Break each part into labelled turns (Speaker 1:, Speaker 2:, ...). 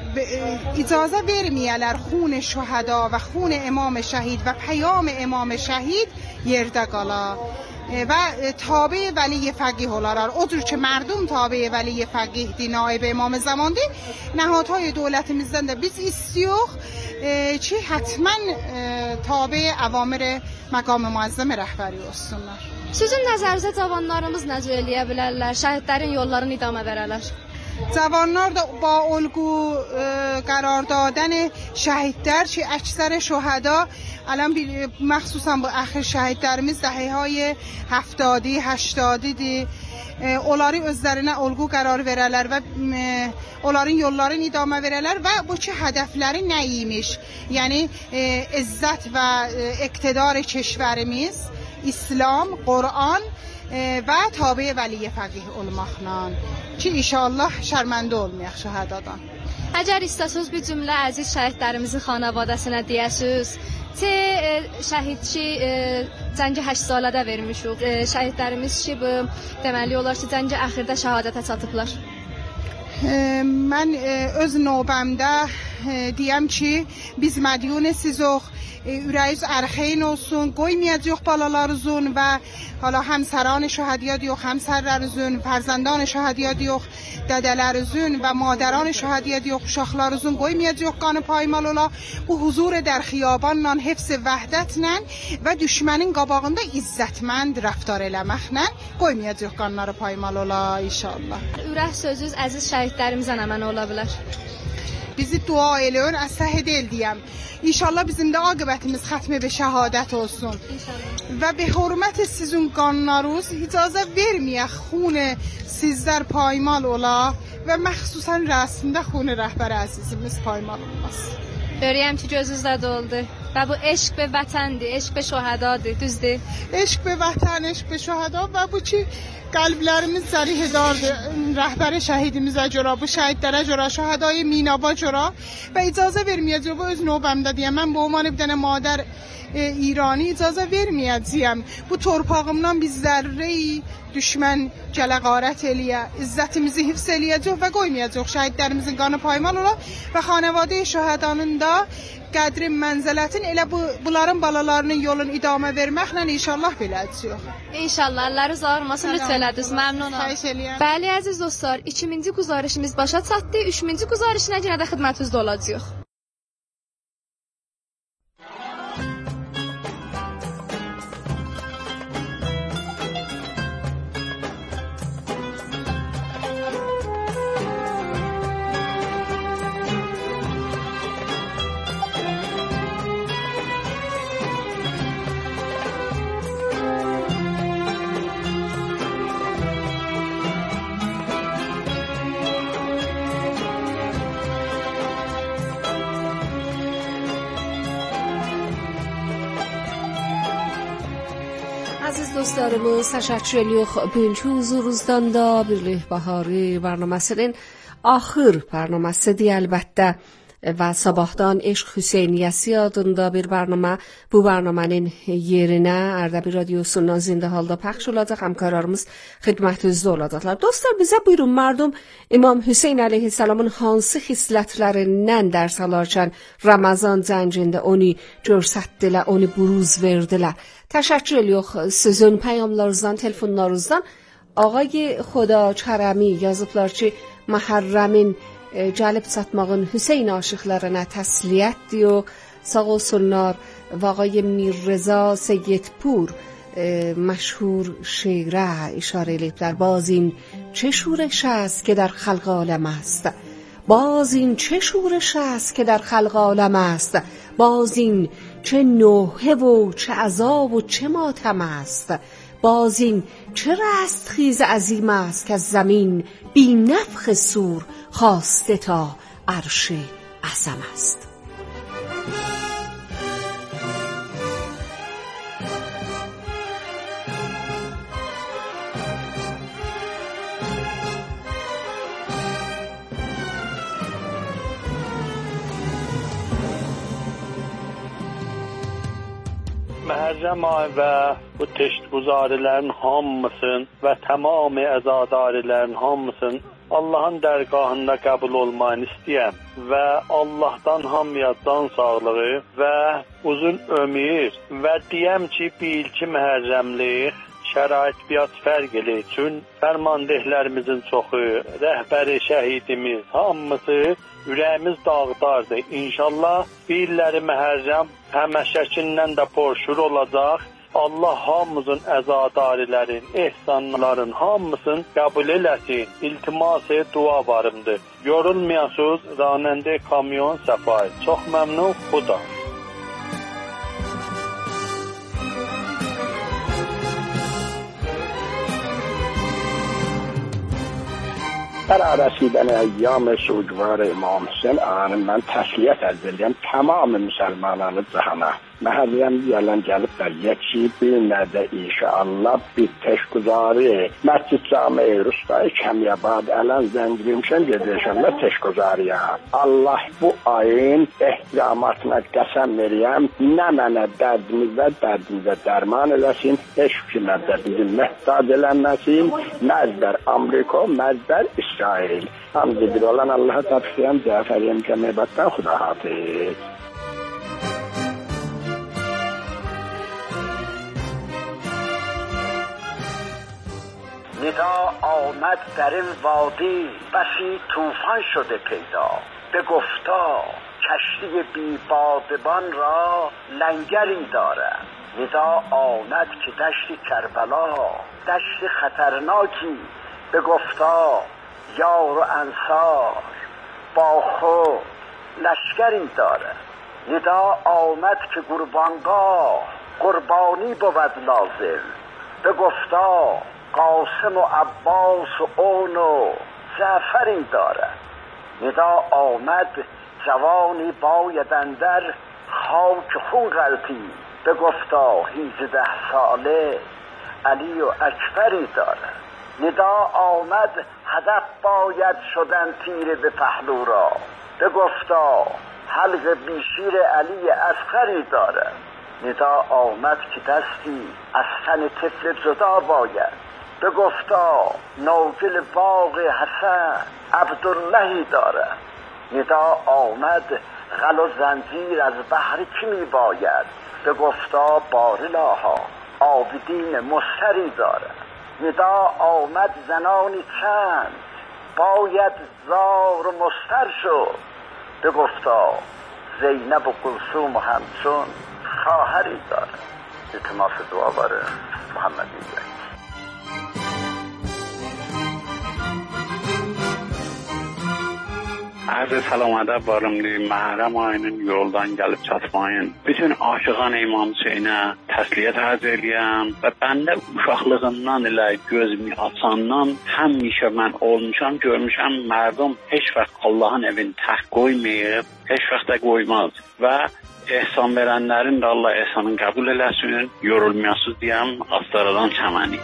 Speaker 1: اجازه vermeyeler xun şuhada və xun imam şəhid və peyam imam şəhid yerdə qala və tabe veli فقیه olarlar. Odur ki merdum tabe veli فقیه naib imam zamandı. Nəhadهای dövlətimizdən də biz istiyoruz ki hatman tabe avamir məqam müəzzəm rəhbəri olsunlar.
Speaker 2: Sizin nəzərinizdə cavanlarımız necə eləyə bilərlər? Şəhidlərin yollarını idamə verərlər.
Speaker 1: جوانlar da با الگو قرار دادن شهیدتر چه اکثر شهدا الان مخصوصا با آخر şəhidlərimiz dəhəهای 70 80 دی onları özlərinə olgu qərar verərlər və onların yollarını idamə verərlər və bu ki hədəfləri nə imiş? Yəni izzət və iqtidar کشورimiz İslam, Qur'an və tabe veli فقیه olmaqla ki inşallah şərməndə olmayaq şəhadadan.
Speaker 2: Əgər istəsəz bir cümlə əziz şəhidlərimizin xanavadəsinə deyəsiz, şəhidçi cəngi 8 salədə vermişik. Şəhidlərimiz ki bu deməli olar ki cəngi axırda şəhadətə çatıblar.
Speaker 1: Mən öz növbəmdə deyəm ki biz mədiyun sizox ürəyiz ərxeyn olsun, qoymayacaq balalarınızın və hala həmsəran şəhadiyyat yox, həmsərlərinizin, fərzəndان şəhadiyyat yox, dədələrinizin və madəran şəhadiyyat yox, uşaqlarınızın qoymayacaq qanı paymal ola. Bu huzur در xiyabanla, hifz vəhdətlə və düşmənin qabağında izzətmənd rəftar eləməklə qoymayacaq qanları paymal ola inşallah.
Speaker 2: Ürək sözünüz əziz şəhidlərimizə əmən ola bilər.
Speaker 1: Bizi dua eləyin, əsəh del deyəm. İnşallah bizim də aqibətimiz xətmi bir şəhadət olsun. İnşallah. Və bi hörmət sizin qanlarınız icazə verməyək xun sizlər paymal ola və məxsusən rəsmdə xun rəhbər əzizimiz paymal olmasın.
Speaker 2: Görürəm ki gözünüzdə doldu. Və bu eşq be vətəndir, eşq be şəhadadır, düzdür?
Speaker 1: Eşq be vətən, eşq be şəhada və bu ki qəlblərimiz zərihidardır. Rəhbəri şəhidimizə görə, bu şəhidlərə görə, şəhadayı Minaba görə və icazə verməyəcək. Bu öz növbəmdə deyəm. Mən bu عنوان bir dənə madər İrani icazə verməyəcəyəm. Bu torpağımdan biz zərrəyi düşmən gələ qarət eləyə, izzətimizi hifz eləyəcək və qoymayacaq şəhidlərimizin qanı paymal ola və xanəvadə şəhədanın da qədrin, mənzələtin elə bunların balalarının yolunu idamə verməklə inşallah biləcək.
Speaker 2: İnşallah, Allah'ı zarmasın, lütf elədiniz, məmnunam. Bəli, əziz dostlar, 2-ci güzarışımız başa çatdı, 3-cü güzarışına yenə də xidmətinizdə olacaq.
Speaker 3: Aziz dostlarımız, təşəkkür edirik bugünkü huzurunuzdan da Birlik Baharı برنامəsinin axır برنامəsidir əlbəttə və sabahdan Eşq Hüseyniyyəsi adında bir برنامه bu برنامənin yerinə Ərdəbil radiosundan zində halda pəxş olacaq. Həmkarlarımız xidmətinizdə olacaqlar. Dostlar, bizə buyurun, mardum İmam Hüseyn əleyhissalamın hansı xislətlərindən dərs alarkən Ramazan cəngində onu görsətdilər, onu buruz verdilər. Təşəkkür edirik sizin پیامlarınızdan, telefonlarınızdan. Ağay Xoda Kərəmi yazıblar ki, Məhərrəmin gəlib çatmağın Hüseyn aşıqlarına təsliyyətdir o. Sağ olsunlar. Və ağay Mirreza Seyyidpur مشهور شعره اشاره ediblər. باز این چه شورش است که در خلق عالم است، باز این چه شورش است که در خلق عالم است، باز این چه نوحه و چه عذاب و چه ماتم است، باز این چه رستخیز عظیم است که از زمین بی نفخ صور خاسته تا عرش اعظم است.
Speaker 4: Məhərrəm ayı və bu teştguzarələrin hamısın və tamam əzadarilərin hamısın Allahın dərgahında qəbul olmayını istəyəm və Allahdan hamıya can sağlığı və uzun ömür və deyəm ki, bir ilki məhərrəmlik şərait biraz fərq elə üçün fərmandehlərimizin çoxu, rəhbəri şəhidimiz, hamısı ürəyimiz dağdardır. İnşallah bir illəri məhərrəm həməşəkindən də porşur olacaq. Allah hamımızın əzadarilərin, ehsanların hamısını qəbul eləsin. İltimas dua varımdır. Yorulmayasınız, ranəndə kamyon səfay. Çox məmnun, xuda.
Speaker 5: در رسیدن ایام سوگوار امام حسین من تسلیت edirəm tamam müsəlmanların cəhana. Məhərrəm yalan gəliblər yeki bir nədə inşallah bir teşguzari Məscid Cami Rustayı Kəmiyabad ələn zəngirmişən gedəcəklər teşguzariyə. Allah bu ayın ehtiyamatına qəsəm verirəm. Nə mənə dərdimizə dərman eləsin. Heç kimə də bizim məhtac eləməsin. Məzdər Amerika, məzdər İsrail. Hamdidir olan Allah'a tapşırıyorum. Cəfəriyəm Kəmiyabaddan Xuda hafiz.
Speaker 6: ندا آمد در این وادی بسی طوفان شده پیدا به گفتا کشتی بی بادبان را لنگری دارد ندا آمد که دشت کربلا دشت خطرناکی به گفتا یار و انصار با خود لشکری دارد ندا آمد که قربانگاه قربانی بود لازم به گفتا قاسم و عباس و اون و جعفری دارد ندا آمد جوانی باید اندر خاک خون غلطی به گفتا 18 ساله علی و اکبری دارد ندا آمد هدف باید شدن تیر به پهلو را به گفتا حلق بیشیر علی اصغری دارد ندا آمد که دستی از تن طفل جدا باید به گفتا نوجل باغ حسن عبداللهی دارد ندا آمد غل و زنجیر از بحر کی می باید به گفتا بارلاها عابدین مستری دارد ندا آمد زنانی چند باید زار و مستر شد به گفتا زینب و کلثوم و همچون خواهری دارد. التماس دعا برای محمدی.
Speaker 7: Arz salam adab varımlı Məhərrəm ayının yoldan gəlib çatmayın. Bütün aşığan İmam Hüseynə təsliyyət arz eləyəm və bəndə uşaqlığından ilə gözümü açandan həmişə mən olmuşam, görmüşəm mərdum heç vaxt Allahın evini tək qoymayıb, heç vaxt da qoymaz və ehsan verənlərin də Allah ehsanını qəbul eləsin, yorulmayasız deyəm, Astaradan Çəməni.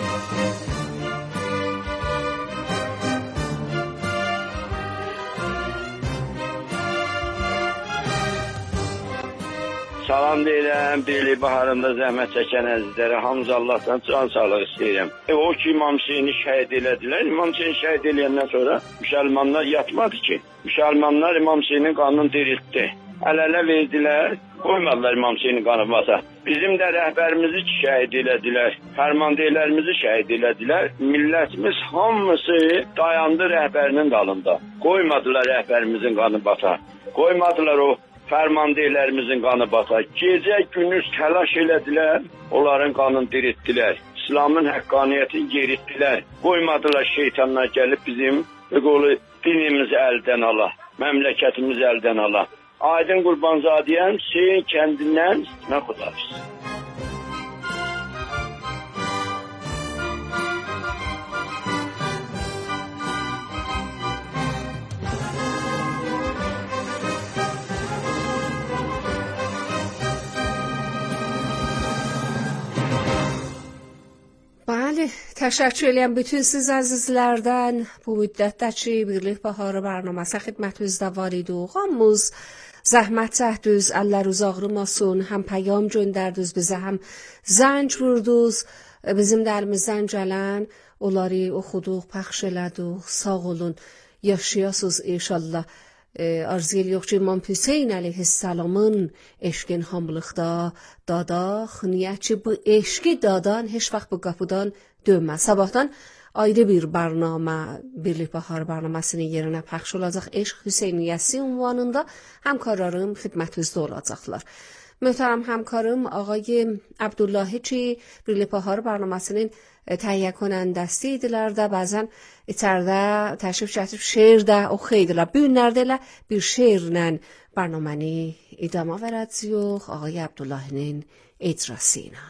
Speaker 5: Salam deyirəm, birlik baharında zəhmət çəkən əzizlərə hamıza Allahdan can sağlıq istəyirəm. O ki İmam Hüseyni şəhid elədilər, İmam Hüseyni şəhid eləyəndən sonra müsəlmanlar yatmadı ki. Müsəlmanlar İmam Hüseynin qanını diriltdi. Əl-ələ verdilər, qoymadılar İmam Hüseynin qanı basa. Bizim də rəhbərimizi şəhid elədilər, fərmandehlərimizi şəhid elədilər. Millətimiz hamısı dayandı rəhbərinin dalında. Qoymadılar rəhbərimizin qanı basa. Qoymadılar o fərmandehlərimizin qanı bata. Gecə gündüz təlaş elədilər, onların qanını diriltdilər. İslamın həqqaniyyətini yeritdilər. Qoymadılar şeytanlar gəlib bizim dinimizi əldən ala, məmləkətimizi əldən ala. Aydın Qurbanzadiyəm, Hüseyin kəndindən nə xudafız.
Speaker 3: بله تشکر edirəm bütün siz əzizlərdən bu müddətdə ki Birlik Baharı برنامəsi xidmətinizdə var idi. Hamımız zəhmət çəkdiniz, əlləriniz ağrımasın, həm peyam göndərdiniz bizə, həm zəng vurdunuz. Bizim də əlimizdən gələn onları oxuduq, pəxş elədik. Sağ olun, yaşayasınız inşallah. Arzu edirik ki İmam Hüseyin əleyhissalamın eşqin hamılıqda dadaq. Niyyət ki bu eşqi dadan heç vaxt bu qapıdan dönməz. Sabahdan ayrı bir bərnamə, Birlik Bahar bərnaməsinin yerinə pəxş olacaq. Eşq Hüseyniyyəsi ünvanında həmkarlarım xidmətinizdə olacaqlar. Möhtərəm həmkarım Ağay Abdullahi ki Birlik Bahar bərnaməsinin təhiyyə konəndəsi idilər də bəzən içəridə təşrif gətirib şeir də oxuydular. Bu günlərdə elə bir şeirlə bərnaməni idama verəcəyik Ağay Abdullahinin icrası ilə.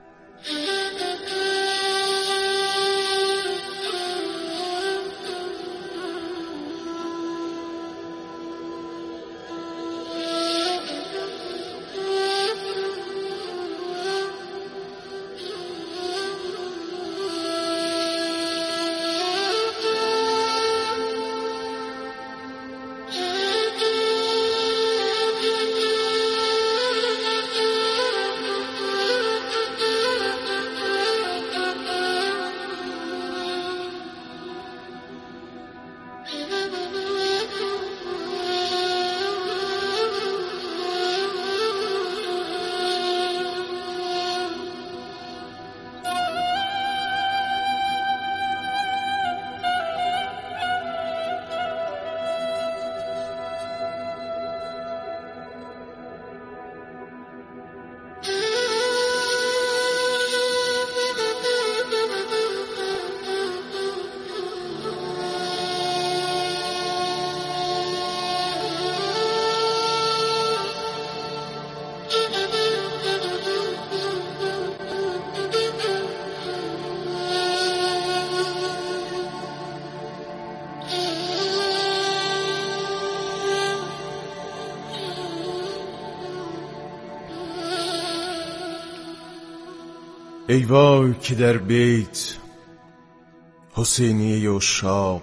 Speaker 8: ای وای که در بیت حسینیه عشاق،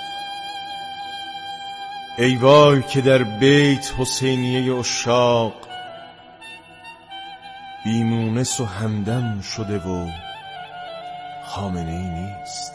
Speaker 8: ای وای که در بیت حسینیه عشاق بیمونس و همدم شده و خامنه ای نیست.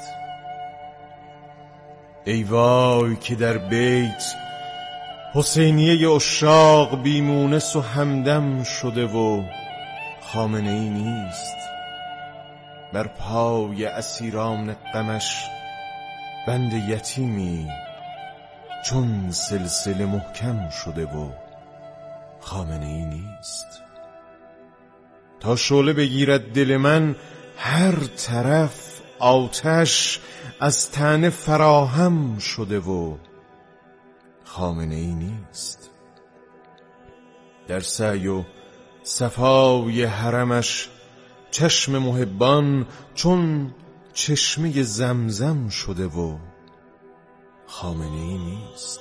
Speaker 8: ای وای که در بیت حسینیه عشاق بیمونس و همدم شده و خامنه ای نیست. بر پای اسیران غمش بند یتیمی چون سلسله محکم شده و خامنه ای نیست. تا شعله بگیرد دل من هر طرف آتش از طعنه فراهم شده و خامنه ای نیست. در سعی و صفای حرمش چشم محبان چون چشمه زمزم شده و خامنه ای نیست.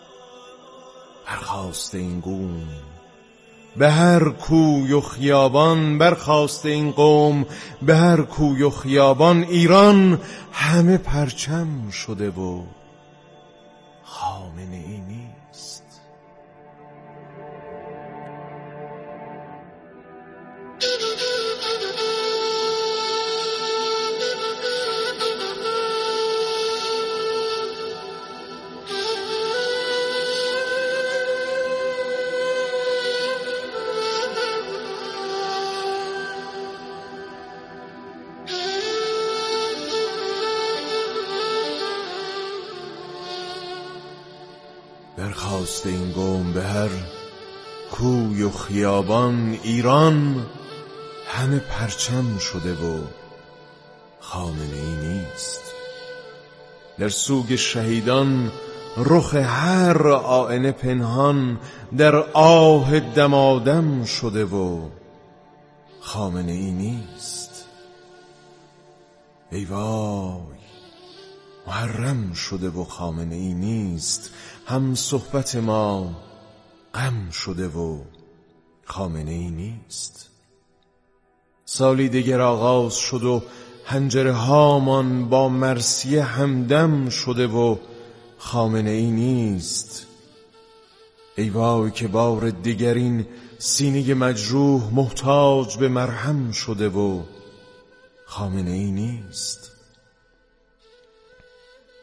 Speaker 8: برخاسته این قوم به هر کوی و خیابان، برخاسته این قوم به هر کوی و خیابان، ایران همه پرچم شده و خامنه ای نیست. برخاسته این قوم به هر کوی و خیابان، ایران همه پرچم شده و خامنه ای نیست. در سوگ شهیدان رخ هر آینه پنهان، در آه دمادم شده و خامنه ای نیست. ای وای محرم شده و خامنه ای نیست. هم صحبت ما غم شده و خامنه ای نیست. سالی دیگر آغاز شد و حنجره هامان با مرثیه همدم شده و خامنه ای نیست. ای وای که بار دیگر این سینه مجروح محتاج به مرهم شده و خامنه ای نیست.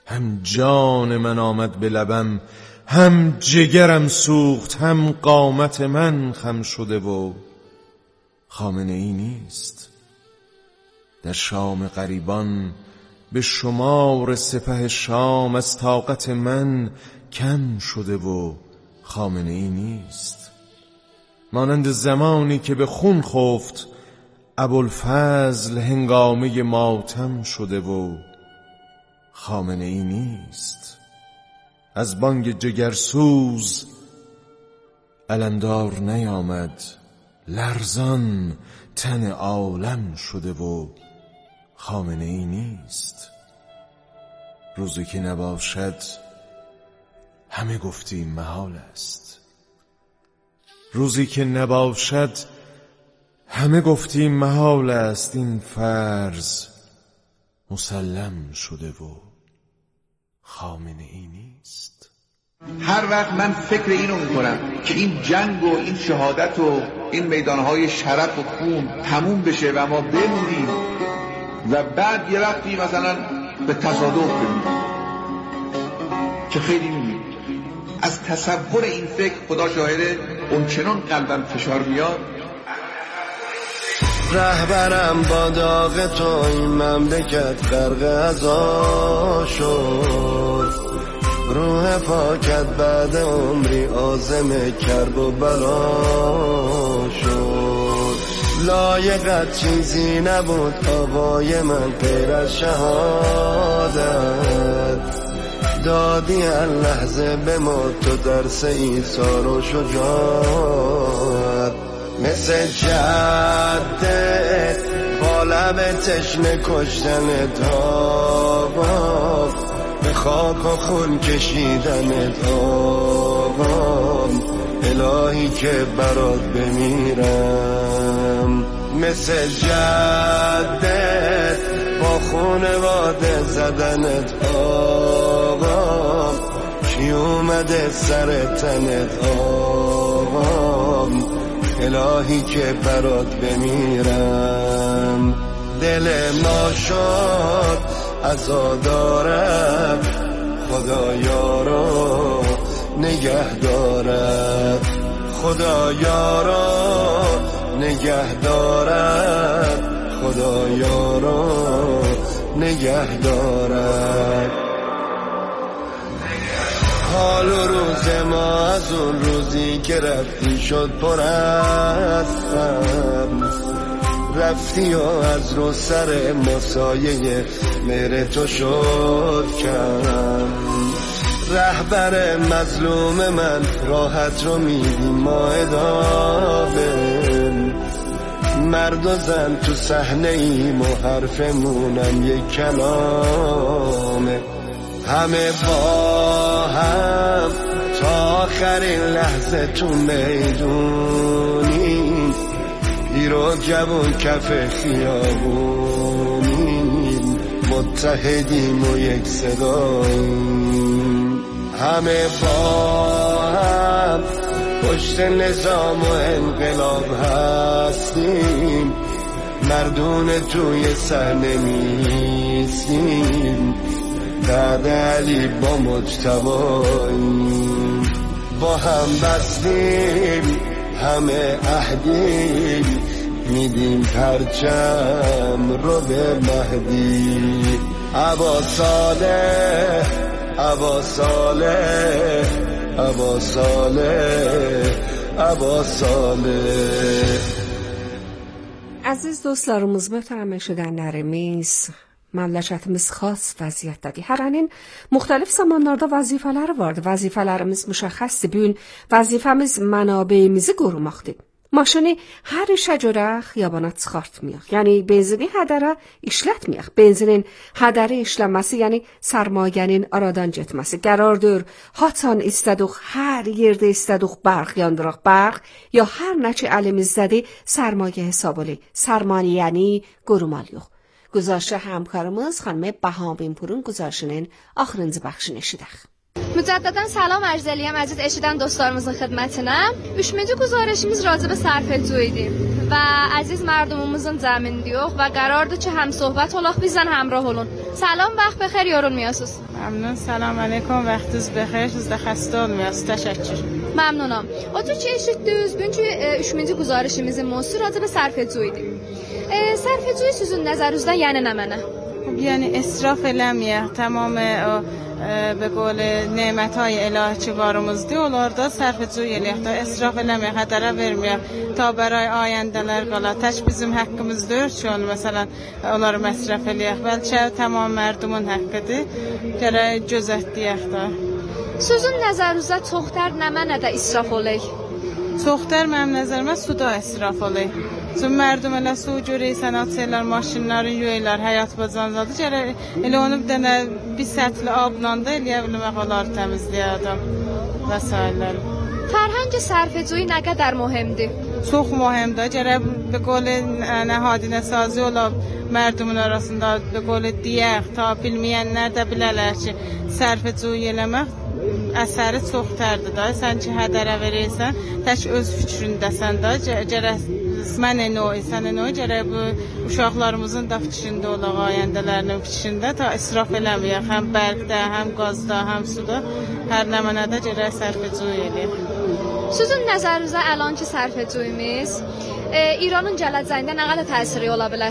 Speaker 8: هم جان من آمد به لبم، هم جگرم سوخت، هم قامت من خم شده و خامنه ای نیست. در شام غریبان به شمار سپه شام، از طاقت من کم شده و خامنه ای نیست. مانند زمانی که به خون خفت ابوالفضل، هنگامه ماتم شده و خامنه ای نیست. از بانگ جگرسوز علمدار نیامد، لرزان تن عالم شده و خامنه ای نیست. روزی که نباشد همه گفتیم محال است. روزی که نباشد همه گفتیم محال است. این فرض مسلم شده و خامنه ای نیست.
Speaker 9: هر وقت من فکر اینو میکنم که این جنگ و این شهادت و این میدانهای شرف و خون تموم بشه و ما بمونیم و بعد یه وقتی مثلا به تصادف بمونیم که خیلی میمونیم، از تصور این فکر خدا شاهده اونچنان قلبم فشار میاد.
Speaker 10: رهبرم با داغ تو این مملکت غرق عزا شد، روح پاکت بعد عمری عازم کرب و بلا شد. لایقت چیزی نبود آقای من غیر از شهادت، دادی اللحظه به ما تو درس ایثار و شجاعت. مثل جدت با لب تشنه کشتنت آقا، به خاک و خون کشیدنت آقا، الهی که برات بمیرم. مثل جدت با خونواده زدنت آقا، کی اومده سر تنت آقا، الهی که برات بمیرم. دل ما شد عزادارم، خدایا رو نگه دارد، خدایا رو نگه دارد، خدایا رو نگه دارد. حال و روز ما از اون روزی که رفتی شد پر از غم، رفتی و از رو سر مسایه مهر تو شد کم. رهبر مظلوم من راحت رو میدیم ما ادامه، مرد و زن تو صحنه ایم و حرفمونم یک کلامه. همه با هم تا آخرین لحظه تو میدونیم، ایرو جوون کف خیابونیم، متحدیم و یک صداییم. همه با هم پشت نظام و انقلاب هستیم، مردون توی صحنه میستیم، بعد علی با مجتباییم. با هم بستیم همه عهدیم، میدیم پرچم رو به مهدی. ابا صالح ابا صالح ابا صالح ابا صالح.
Speaker 3: Aziz dostlarımız, möhtərəm eşidənlərimiz, məmləkətimiz xas vəziyyətdədir. Hərənin müxtəlif zamanlarda vəzifələri vardır. Vəzifələrimiz müşəxxəsdir. Bu gün vəzifəmiz mənabeyimizi qorumaqdır. Maşını hər işə görə xiyabana çıxartmayaq. Yəni benzini hədərə işlətməyək. Benzinin hədəri işlənməsi, yəni sərmayənin aradan getməsi qərardır. Haçan istədik, hər yerdə istədik barq yandıraq. Barq ya hər nə ki əlimizdədir sərmayə hesab olaq. Sərmayəni qorumalıyıq. گزارش همکارımız خانم بهامین پورun گزارışının axırıncı baxışını eşidək.
Speaker 2: Mücəddidən salam arz eləyəm əziz eşidən dostlarımızın xidmətinə. 3-cü güzarışımız racibə sərfəcu idi və əziz mərdumumuzun cəmindiyox və qərardır ki, həm söhbət olaq, bizdən həmrah olun. Salam, vaxt bexer, yorulmayasınız.
Speaker 1: Məmnun, salam aleyküm, vaxtınız bexer, siz də xəstə olmayasınız. Təşəkkür.
Speaker 2: Məmnunam. Otur ki, eşitdiniz, bugünkü 3-cü güzarışımızın mövzusu adı sərfəcu idi. Sərfəcuyu sizin nəzərinizdən yəni nə mənə?
Speaker 1: Yəni israf eləməyək, tamamı o به قول نعمت‌های الهی که varımızdır, onlarda sərfəcu eləyək də, israf eləməyək, hədərə verməyək, ta bəray ayəndələr qala. Tək bizim haqqımızdır ki, onu məsələn, onları məsrəf eləyək. Bəlkə tamam mərdumun haqqıdır, gərək gözətləyək də.
Speaker 2: Sizin nəzərinizdə çoxtər nə mənədə israf olay?
Speaker 1: Çoxtər mənim nəzərimə suda israf olay. Çünki mərdum elə su görək, sənət maşınların yuyurlar, həyat bacanzadır. Gərək elə onu bir dənə bir səthli abla da eləyə bilmək olar təmizləyə adam və s.
Speaker 2: Fərhəng sərfəcuyu nə qədər mühümdür?
Speaker 1: Çox mühümdür. Gərək به قول nəhadinə sazı olub mərdumun arasında به قول deyək, ta bilməyənlər də bilərlər ki, sərfəcuyu eləmək əsəri çoxtərdir da. Sən ki, hədərə verirsən, tək öz fikrindəsən da, gərək mən enoy, sən enoy, gərək bu uşaqlarımızın da fikrində olaq, ayəndələrinin fikrində, ta israf eləməyək, həm bərqdə, həm qazda, həm suda, hər nəmənədə gərək sərfəcuyu eləyək.
Speaker 2: Sizin nəzərinizə əlanki sərfəcuyumuz İranın gələcəyində nə qədər təsiri ola bilər?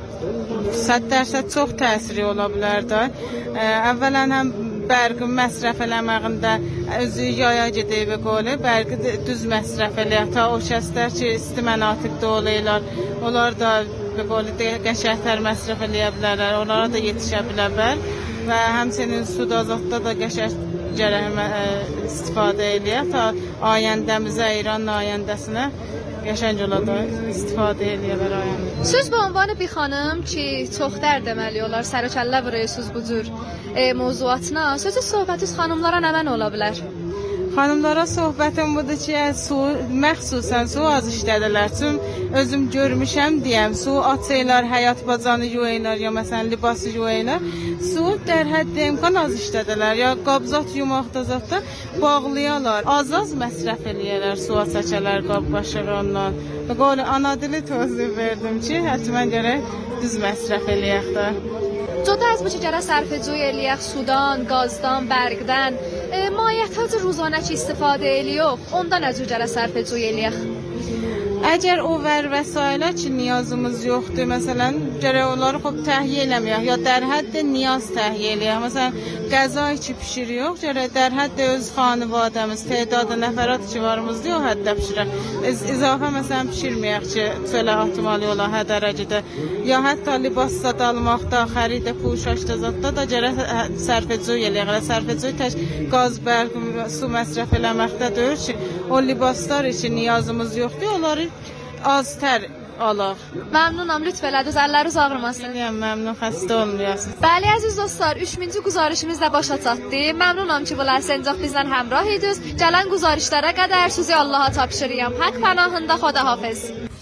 Speaker 1: 100% çox təsiri ola bilər da. Əvvələn həm bərqin məsrəf eləməyində özü yaya gedib və qolu, bərqi düz məsrəf eləyək. Ta o kəslər ki, isti mənatiqdə olaylar, onlar da və qolu qəşəngtər məsrəf eləyə bilərlər, onlara da yetişə bilər və həmçinin suda, azadda da qəşəng gərək istifadə eləyək. Ta ayəndəmizə, İran ayəndəsinə qəşəng olada istifadə eləyələr ayəndə.
Speaker 2: Söz bu ünvanı bir xanım ki, çoxtər deməli olar, sərəkəllə vuruyorsunuz bu cür mövzuatına. Sözü söhbətiz xanımlara nə mən ola bilər?
Speaker 1: Xanımlara söhbətim budur ki, məxsusən su az işlədilər. Çünki özüm görmüşəm deyəm, su açırlar, həyat bacanı yuyurlar, ya məsələn libası yuyurlar. Su در حد imkan az işlədilər. Ya qabzat yumaqda zətdə bağlayarlar. Az məsrəf eləyirlər, suya çəkərlər qab qaşığından. Və qolu ana dili tövsiyə verdim ki, həttəmən gərək düz məsrəf eləyək də.
Speaker 2: Cədə az bu ki, gərək sərfəcuyu eləyək sudan, qazdan, bərqdən, mahiyyətəcə ruzanə ki istifadə eləyox, ondanəcür gərək sərfəcuyu eləyək.
Speaker 1: Əgər o vəsailə ki, niyazımız yoxdur, məsələn, gərək onları təhiyyə eləməyək, ya در حد niyaz təhiyyə eləyək. Məsələn, qəza ki pişiriyox, gərək در حد öz xanivadəmiz, tədadı nəfərat ki varımızdır, o həddə pişirək. İzafə məsələn pişirməyək ki, çölə atmalı ola hədərəcədə. Ya hətta libas sadalmaqda, xəridə, puşaşda zadda da gərək sərfəcuyu eləyək. Sərfəcuyu tək qaz, bərq, su məsrəf eləməkdə deyir ki, o libaslar üçün niyazımız yoxdur, onları aztər alaq.
Speaker 2: Məmnunam, lütf elədiniz, əlləriniz ağrımasın.
Speaker 1: Məmnun, xəstə olmayasınız.
Speaker 2: Bəli, əziz dostlar, 3-cü güzarışımız da başa çatdı. Məmnunam ki, bunlar səncaq bizlə həmrah idiniz. Gələn güzarışlara qədər sizi Allaha tapşırıyam. Haqq pənahında, Xudahafiz.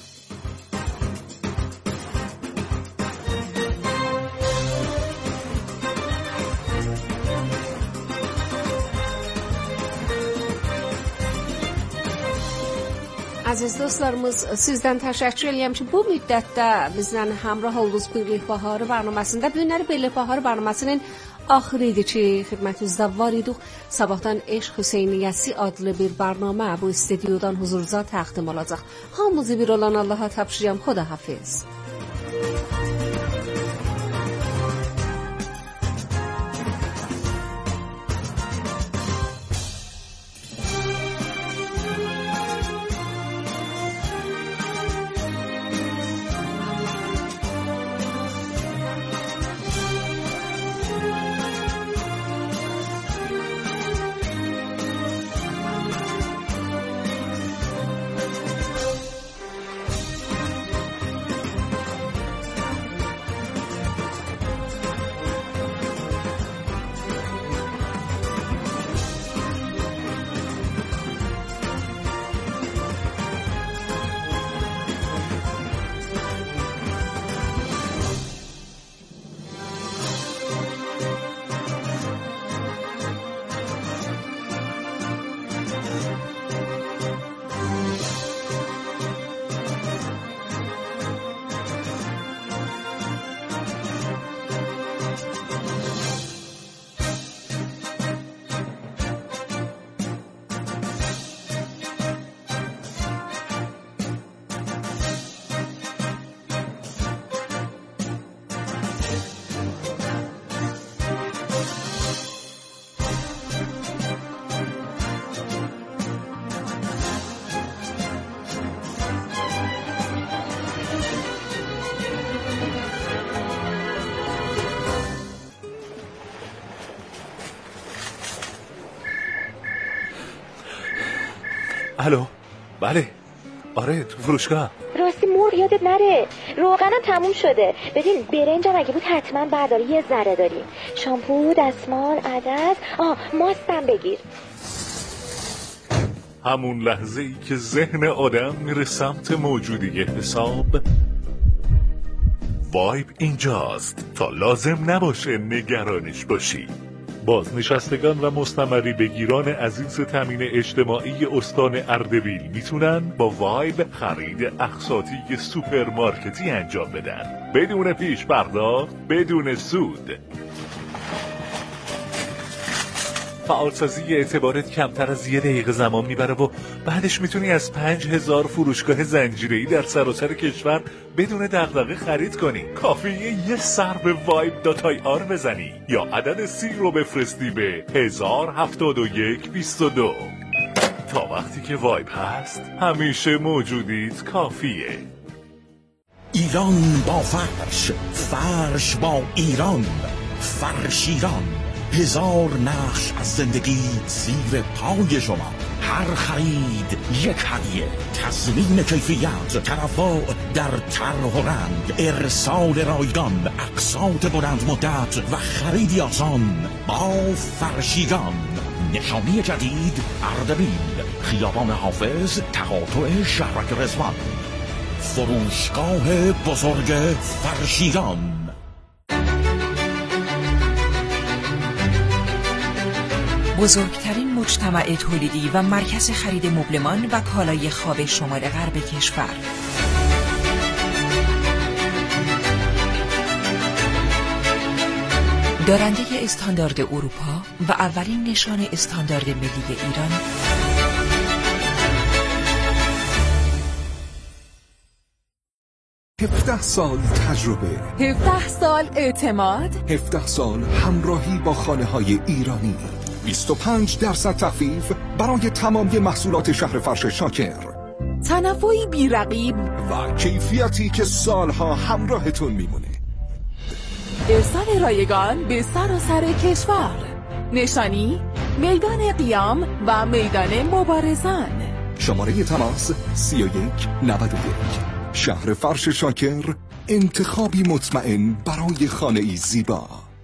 Speaker 3: Əziz dostlarımız, sizdən təşəkkür edirəm ki, bu müddətdə bizlə həmrah oldunuz Birlik Baharı bərnaməsində. Bu günləri Birlik Baharı bərnaməsinin axırı idi ki, xidmətinizdə var idik. Sabahdan Eşq Hüseyniyyəsi adlı bir bərnamə bu istudiodan huzurunuza təqdim olacaq. Hamınızı bir olan Allaha tapşırıram. Xudahafiz.
Speaker 11: الو، بله، آره تو فروشگاه.
Speaker 12: راستی مرغ یادت نره، روغنم تموم شده. ببین برنجم اگه بود حتما برداری، یه ذره داریم. شامپو، دستمال، عدس، ماستم بگیر.
Speaker 11: همون لحظه ای که ذهن آدم میره سمت موجودی حساب، وایب اینجاست تا لازم نباشه نگرانش باشی. بازنشستگان و مستمری بگیران عزیز تامین اجتماعی استان اردبیل میتونن با وایب خرید اقساطی سوپرمارکتی انجام بدن بدون پیش پرداخت، بدون سود. فعالسازی اعتبارت کمتر از 1 دقیقه زمان میبره و بعدش میتونی از 5000 فروشگاه زنجیره‌ای در سراسر کشور بدون دغدغه خرید کنی. کافیه یه سر به vibe.ir بزنی یا عدد 30 رو بفرستی به 107122. تا وقتی که وایب هست همیشه موجودیت کافیه.
Speaker 13: ایران با فرش، فرش با ایران، فرش ایران. 1000 نقش از زندگی زیر پای شما. هر خرید یک هدیه، تضمین کیفیت، تنوع در طرح و رنگ، ارسال رایگان، اقساط بلند مدت و خریدی آسان. با فرشیگان. نشانی جدید اردبیل، خیابان حافظ، تقاطع شهرک رضوان. فروشگاه بزرگ فرشیگان.
Speaker 14: بزرگترین مجتمع تولیدی و مرکز خرید مبلمان و کالای خواب شمال غرب کشور. دارنده استاندارد اروپا و اولین نشان استاندارد ملی ایران.
Speaker 15: هفده سال تجربه،
Speaker 16: 17 سال اعتماد،
Speaker 15: 17 سال همراهی با خانه‌های ایرانی، 25% تخفیف برای تمامی محصولات شهر فرش شاکر،
Speaker 16: تنوعی بی‌رقیب
Speaker 15: و کیفیتی که سالها همراهتون میمونه.
Speaker 16: ارسال رایگان به سراسر کشور. نشانی میدان قیام و میدان مبارزان.
Speaker 15: شماره تماس 3191. شهر فرش شاکر، انتخابی مطمئن برای خانه‌ای زیبا.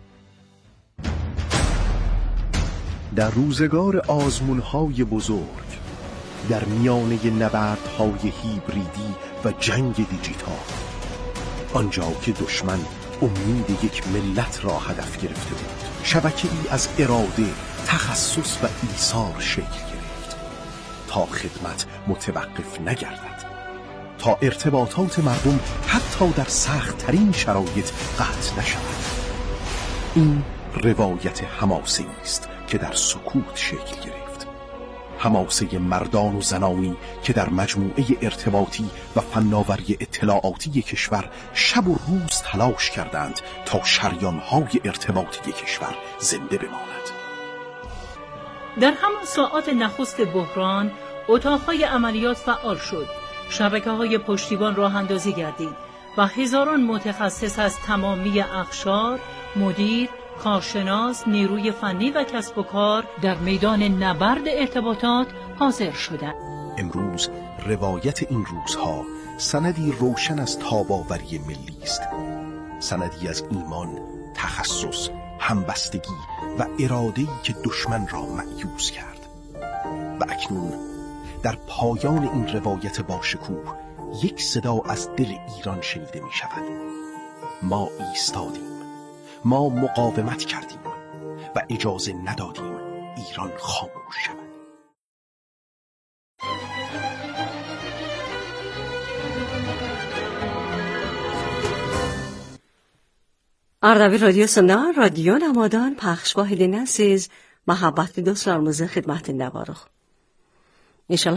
Speaker 17: در روزگار آزمون‌های بزرگ، در میانه نبردهای هیبریدی و جنگ دیجیتال، آنجا که دشمن امید یک ملت را هدف گرفته بود، شبکه‌ای از اراده، تخصص و ایثار شکل گرفت تا خدمت متوقف نگردد، تا ارتباطات مردم حتی در سخت‌ترین شرایط قطع نشود. این روایت حماسه‌ای است که در سکوت شکل گرفت. حماسه مردان و زنانی که در مجموعه ارتباطی و فناوری اطلاعاتی کشور شب و روز تلاش کردند تا شریان‌های ارتباطی کشور زنده بماند.
Speaker 18: در همان ساعات نخست بحران، اتاق‌های عملیات فعال شد، شبکه‌های پشتیبان راه اندازی گردید و هزاران متخصص از تمامی اقشار، مدیر، کارشناس، نیروی فنی و کسب و کار در میدان نبرد ارتباطات حاضر شدند.
Speaker 17: امروز روایت این روزها سندی روشن از تاب‌آوری ملی است، سندی از ایمان، تخصص، همبستگی و اراده‌ای که دشمن را مأیوس کرد. و اکنون در پایان این روایت باشکوه یک صدا از دل ایران شنیده می شود. ما ایستادیم، ما مقاومت کردیم و اجازه ندادیم ایران خاموش شود.
Speaker 3: اردبیل رادیو سندان، رادیو نمادان، پخش واحد نسیز محبت دوستlarımızı خدمت نوارخ.